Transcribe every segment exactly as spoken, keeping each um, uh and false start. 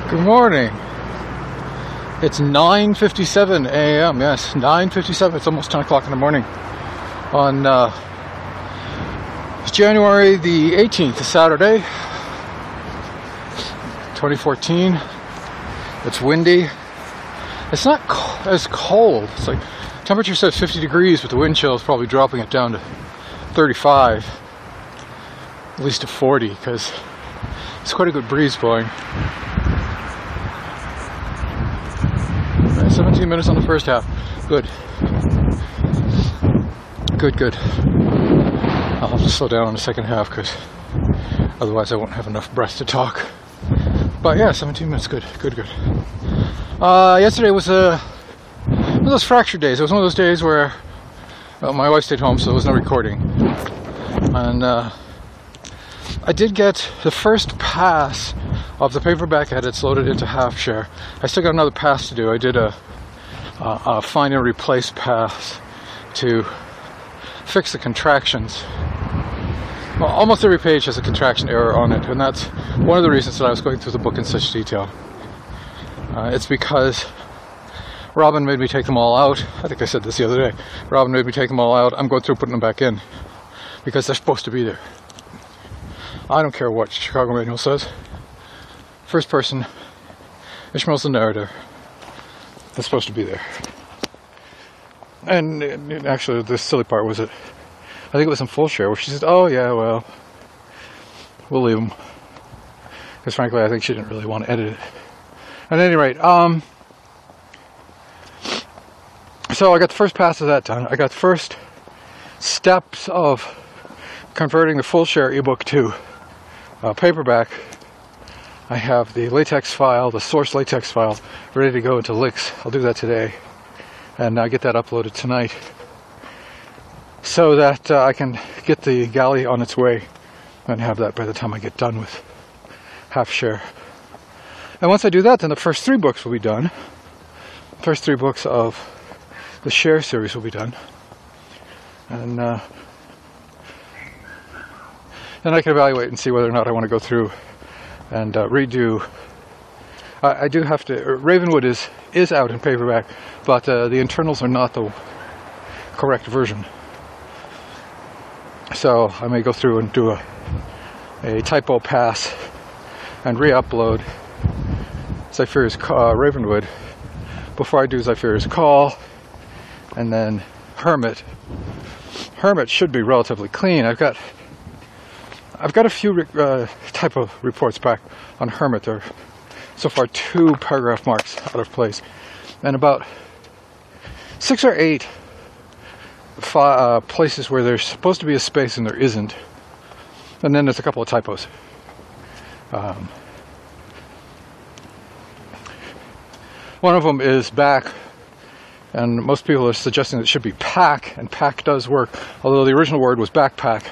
Good morning. It's nine fifty-seven a m Yes, nine fifty-seven. It's almost ten o'clock in the morning. On uh, it's January the eighteenth, a Saturday, twenty fourteen. It's windy. It's not co- as cold. It's like temperature says fifty degrees, but the wind chill is probably dropping it down to thirty-five, at least to forty, because it's quite a good breeze blowing. seventeen minutes on the first half. Good. Good, good. I'll have to slow down on the second half because otherwise I won't have enough breath to talk. But yeah, seventeen minutes. Good, good, good. Uh, yesterday was a, one of those fractured days. It was one of those days where well, my wife stayed home, so there was no recording. And uh, I did get the first pass of the paperback edits loaded into HalfShare. I still got another pass to do. I did a, a, a find and replace pass to fix the contractions. Well, almost every page has a contraction error on it, and that's one of the reasons that I was going through the book in such detail. Uh, it's because Robin made me take them all out. I think I said this the other day. Robin made me take them all out. I'm going through putting them back in because they're supposed to be there. I don't care what Chicago Manual says. First person, Ishmael's the narrator. That's supposed to be there. And uh, actually, the silly part was it. I think it was in Full Share where she said, "Oh yeah, well, we'll leave them." Because frankly, I think she didn't really want to edit it. At any rate, um, so I got the first pass of that done. I got the first steps of converting the Full Share ebook to uh, paperback. I have the latex file, the source latex file, ready to go into Lix. I'll do that today, and I'll get that uploaded tonight, so that uh, I can get the galley on its way and have that by the time I get done with HalfShare. And once I do that, then the first three books will be done. The first three books of the Share series will be done, and uh, then I can evaluate and see whether or not I want to go through and uh, redo. I, I do have to. Uh, Ravenwood is is out in paperback, but uh, the internals are not the correct version. So I may go through and do a a typo pass and re-upload Zephyria's uh, Ravenwood before I do Zephyria's Call, and then Hermit. Hermit should be relatively clean. I've got. I've got a few uh, type of reports back on Hermit. There are so far two paragraph marks out of place, and about six or eight fi- uh, places where there's supposed to be a space and there isn't, and then there's a couple of typos. Um, one of them is back, and most people are suggesting that it should be pack, and pack does work, although the original word was backpack.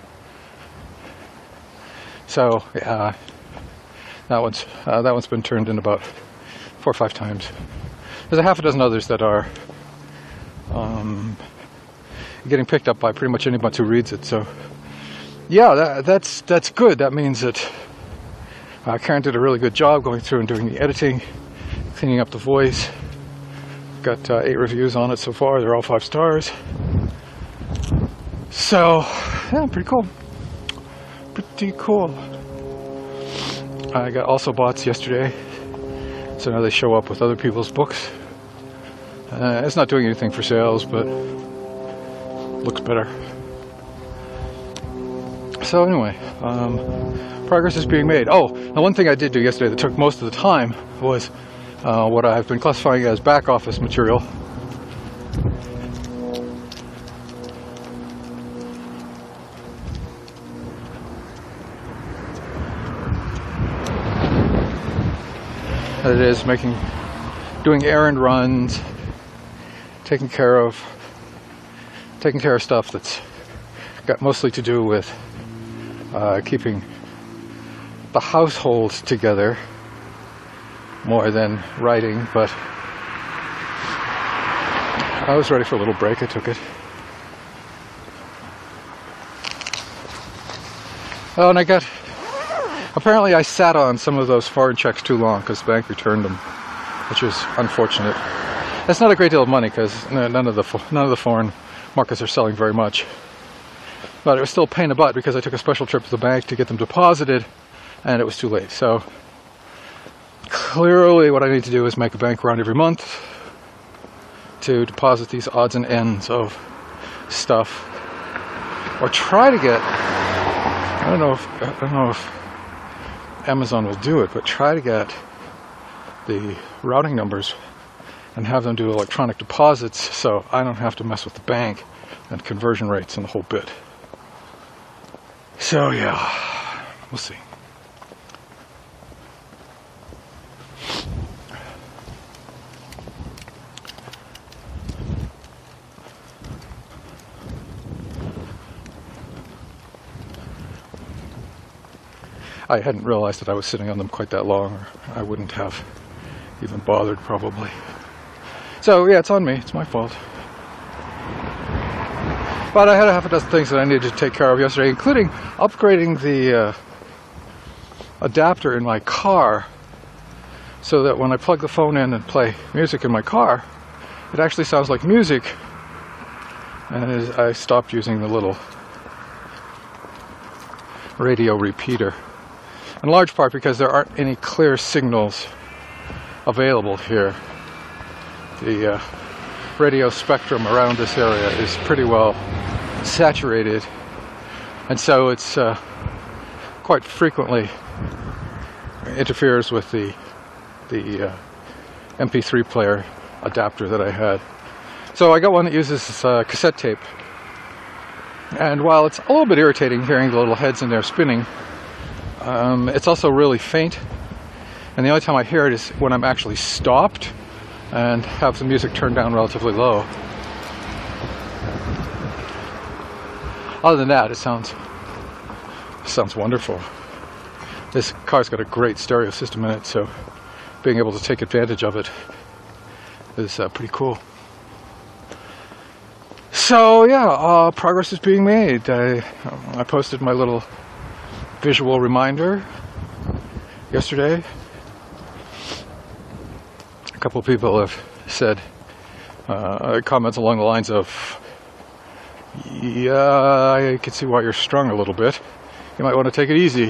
So uh, that one's uh, that one's been turned in about four or five times. There's a half a dozen others that are um, getting picked up by pretty much anyone who reads it. So yeah, that, that's that's good. That means that uh, Karen did a really good job going through and doing the editing, cleaning up the voice. Got uh, eight reviews on it so far. They're all five stars. So yeah, pretty cool. Pretty cool. I got also bots yesterday, so now they show up with other people's books. Uh, it's not doing anything for sales, but looks better. So anyway, um, progress is being made. Oh, the one thing I did do yesterday that took most of the time was uh, what I've been classifying as back office material. That is making, doing errand runs, taking care of, taking care of stuff that's got mostly to do with uh, keeping the household together more than writing. But I was ready for a little break. I took it. Oh, and I got Apparently I sat on some of those foreign checks too long because the bank returned them, which is unfortunate. That's not a great deal of money because none of the none of the foreign markets are selling very much. But it was still a pain in the butt because I took a special trip to the bank to get them deposited, and it was too late. So clearly what I need to do is make a bank run every month to deposit these odds and ends of stuff, or try to get, I don't know if I don't know if Amazon will do it, but try to get the routing numbers and have them do electronic deposits so I don't have to mess with the bank and conversion rates and the whole bit. So yeah, we'll see. I hadn't realized that I was sitting on them quite that long, or I wouldn't have even bothered probably. So yeah, it's on me, it's my fault. But I had a half a dozen things that I needed to take care of yesterday, including upgrading the uh, adapter in my car so that when I plug the phone in and play music in my car, it actually sounds like music, and I stopped using the little radio repeater. In large part because there aren't any clear signals available here. The uh, radio spectrum around this area is pretty well saturated, and so it's uh, quite frequently interferes with the the uh, M P three player adapter that I had. So I got one that uses uh, cassette tape, and while it's a little bit irritating hearing the little heads in there spinning, Um, it's also really faint, and the only time I hear it is when I'm actually stopped and have the music turned down relatively low. Other than that, it sounds it sounds wonderful. This car's got a great stereo system in it, so being able to take advantage of it is uh, pretty cool. So yeah, uh, progress is being made. I, I posted my little visual reminder yesterday. A couple of people have said uh, comments along the lines of, yeah, I can see why you're strung a little bit. You might want to take it easy.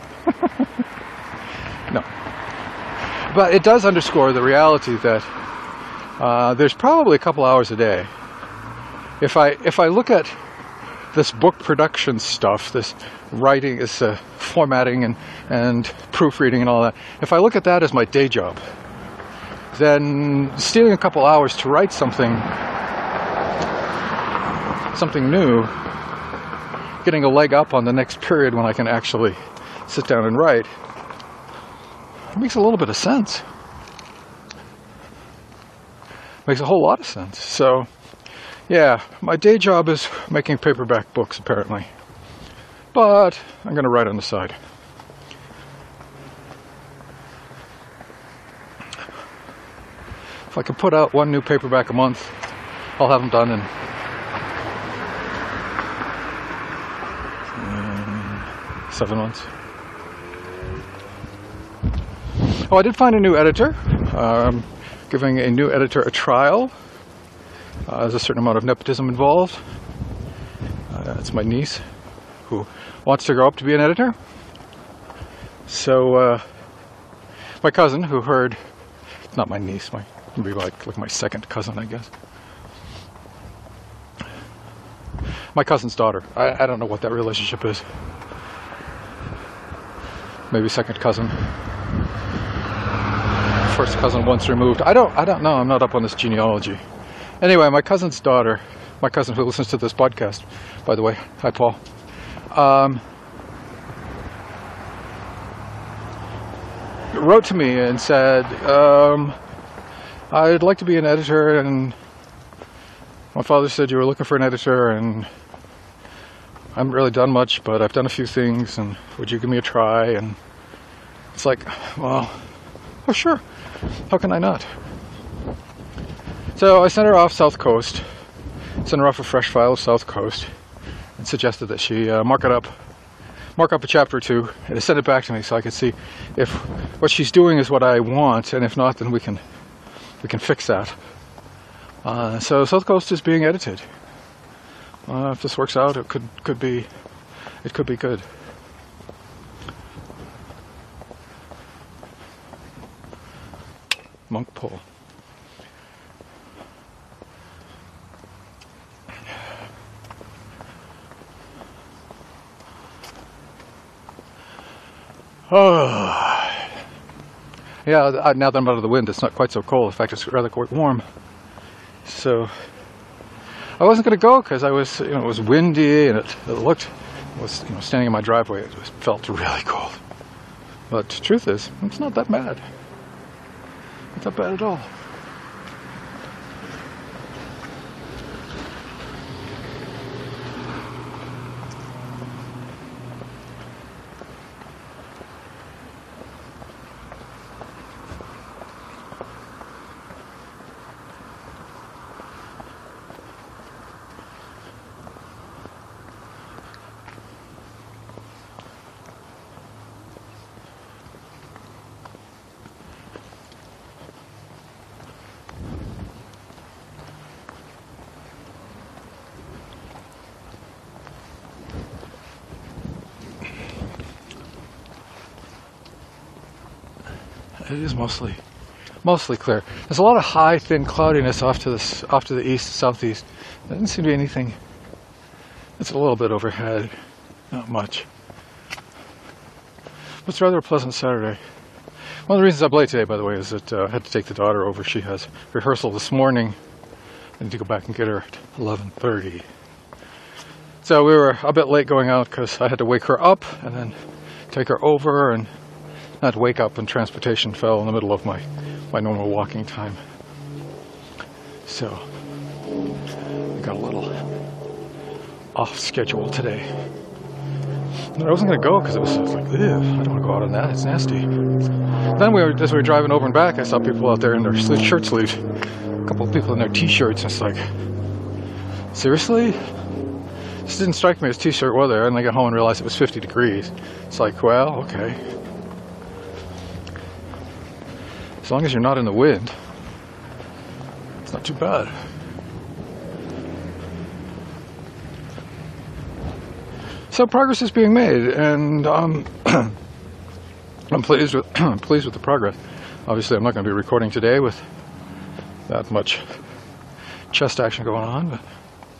No. But it does underscore the reality that uh, there's probably a couple hours a day. If I, if I look at this book production stuff, this writing, this uh, formatting and, and proofreading and all that, if I look at that as my day job, then stealing a couple hours to write something, something new, getting a leg up on the next period when I can actually sit down and write, it makes a little bit of sense. Makes a whole lot of sense. So, yeah, my day job is making paperback books, apparently. But I'm going to write on the side. If I can put out one new paperback a month, I'll have them done in um, seven months. Oh, I did find a new editor. Um, giving a new editor a trial. Uh, there's a certain amount of nepotism involved. Uh, it's my niece who wants to grow up to be an editor. So uh, my cousin, who heard, not my niece, my maybe like like my second cousin, I guess. My cousin's daughter. I, I don't know what that relationship is. Maybe second cousin. First cousin once removed. I don't I don't know. I'm not up on this genealogy. Anyway, my cousin's daughter, my cousin who listens to this podcast, by the way, hi Paul, um, wrote to me and said, um, I'd like to be an editor, and my father said you were looking for an editor, and I haven't really done much, but I've done a few things, and would you give me a try? And it's like, well, oh sure, how can I not? So I sent her off South Coast, sent her off a fresh file of South Coast, and suggested that she uh, mark it up, mark up a chapter or two and send it back to me so I can see if what she's doing is what I want, and if not, then we can we can fix that. Uh, so South Coast is being edited. Uh, if this works out, it could could be it could be good. Monk Pull. Oh, yeah. Now that I'm out of the wind, it's not quite so cold. In fact, it's rather quite warm. So I wasn't going to go because I was, you know, it was windy and it, it looked, it was, you know, standing in my driveway. It was, felt really cold. But the truth is, it's not that bad. Not that bad at all. It is mostly, mostly clear. There's a lot of high, thin cloudiness off to the off to the east, southeast. There doesn't seem to be anything. It's a little bit overhead, not much. But it's rather a pleasant Saturday. One of the reasons I'm late today, by the way, is that uh, I had to take the daughter over. She has rehearsal this morning. I need to go back and get her at eleven thirty. So we were a bit late going out because I had to wake her up and then take her over, and not wake up and transportation fell in the middle of my, my normal walking time. So, we got a little off schedule today. And I wasn't going to go because it was like, ew, I don't want to go out on that, it's nasty. Then we were, as we were driving over and back, I saw people out there in their shirt sleeves. A couple of people in their t-shirts, and it's like, seriously? This didn't strike me as t-shirt weather, and I got home and realized it was fifty degrees. It's like, well, okay. As long as you're not in the wind, it's not too bad. So progress is being made, and um, I'm pleased with pleased with the progress. Obviously, I'm not going to be recording today with that much chest action going on, but.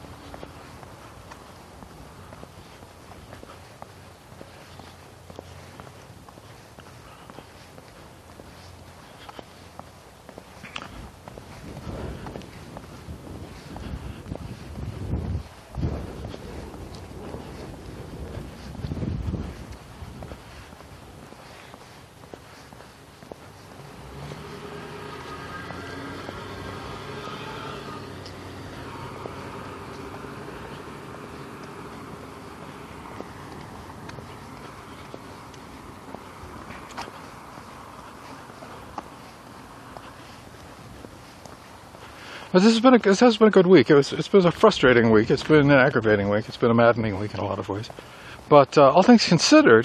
But this has been a, this has been a good week. It was, it's been a frustrating week. It's been an aggravating week. It's been a maddening week in a lot of ways. But uh, all things considered,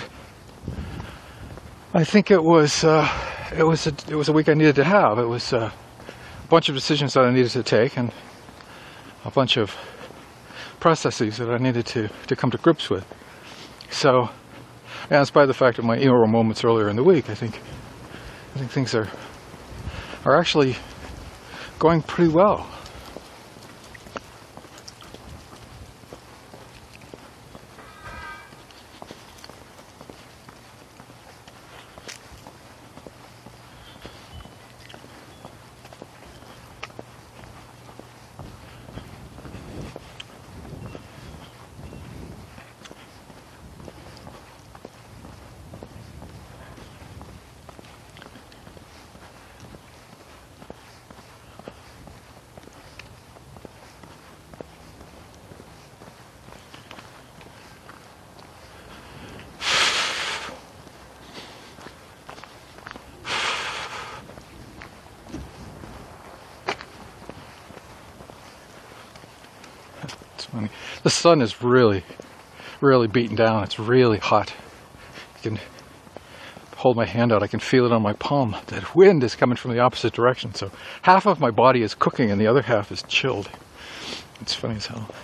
I think it was uh, it was a, it was a week I needed to have. It was uh, a bunch of decisions that I needed to take, and a bunch of processes that I needed to to come to grips with. So, yeah, in spite of the fact of my emo moments earlier in the week, I think I think things are are actually going pretty well. The sun is really, really beaten down. It's really hot. can hold my hand out, I can feel it on my palm. That wind is coming from the opposite direction, so half of my body is cooking and the other half is chilled. It's funny as hell.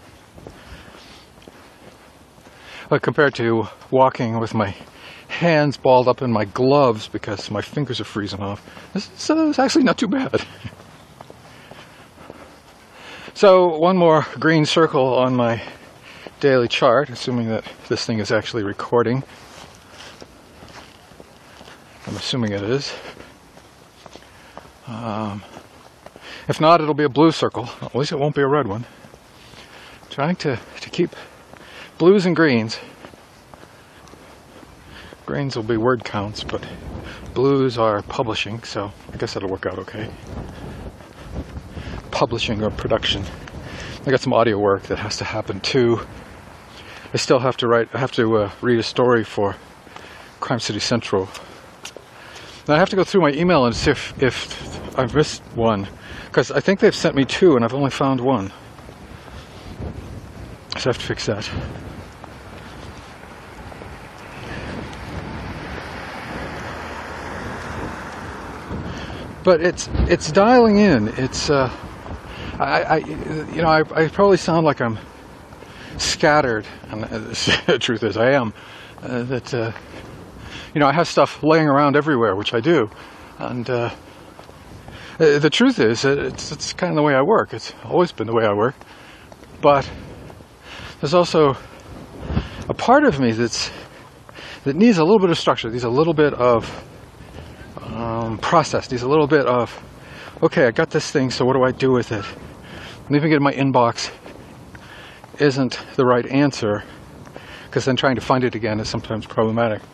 But compared to walking with my hands balled up in my gloves because my fingers are freezing off, this is, uh, it's actually not too bad. So one more green circle on my daily chart, assuming that this thing is actually recording. I'm assuming it is. Um, if not, it'll be a blue circle. At least it won't be a red one. Trying to, to keep blues and greens. Greens will be word counts, but blues are publishing, so I guess that'll work out okay. Publishing or production. I got some audio work that has to happen too. I still have to write, I have to uh, read a story for Crime City Central. And I have to go through my email and see if, if I've missed one, because I think they've sent me two and I've only found one. So I have to fix that. But it's it's dialing in. It's uh, I, I you know I, I probably sound like I'm scattered, and the truth is I am. Uh, that uh, you know I have stuff laying around everywhere, which I do, and uh, the truth is it's it's kind of the way I work. It's always been the way I work. But there's also a part of me that's that needs a little bit of structure. Needs a little bit of Um, process. Needs a little bit of, okay, I got this thing, so what do I do with it? Leaving it in my inbox isn't the right answer, because then trying to find it again is sometimes problematic.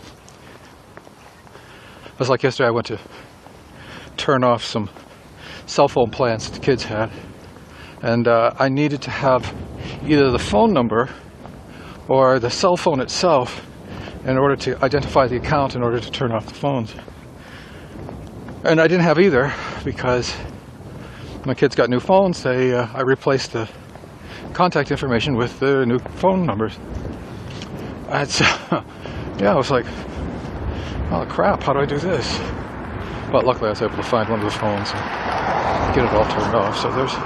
It was like yesterday I went to turn off some cell phone plans that the kids had, and uh, I needed to have either the phone number or the cell phone itself in order to identify the account in order to turn off the phones. And I didn't have either, because my kids got new phones. They, uh, I replaced the contact information with the new phone numbers. It's, uh, yeah, I was like, oh crap, how do I do this? But luckily I was able to find one of the phones and get it all turned off. So there's,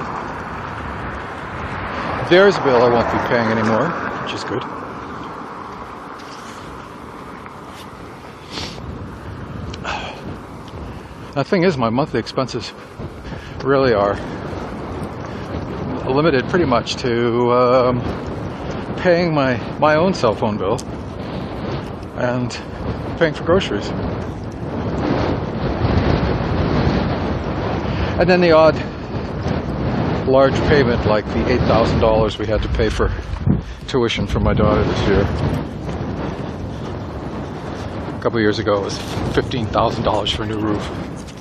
there's a bill I won't be paying anymore, which is good. The thing is, my monthly expenses really are limited pretty much to um, paying my, my own cell phone bill and paying for groceries. And then the odd large payment like the eight thousand dollars we had to pay for tuition for my daughter this year. A couple of years ago it was fifteen thousand dollars for a new roof.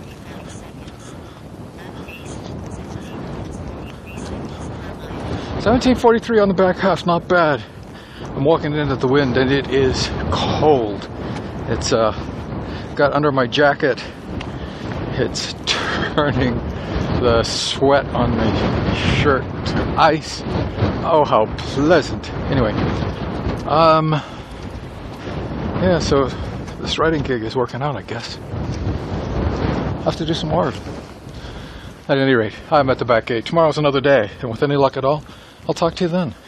seventeen forty-three on the back half, not bad. I'm walking into the wind and it is cold. It's uh, got under my jacket. It's turning the sweat on my shirt to ice. Oh, how pleasant. Anyway, um, yeah, so this writing gig is working out, I guess. I'll have to do some more. At any rate, I'm at the back gate. Tomorrow's another day, and with any luck at all, I'll talk to you then.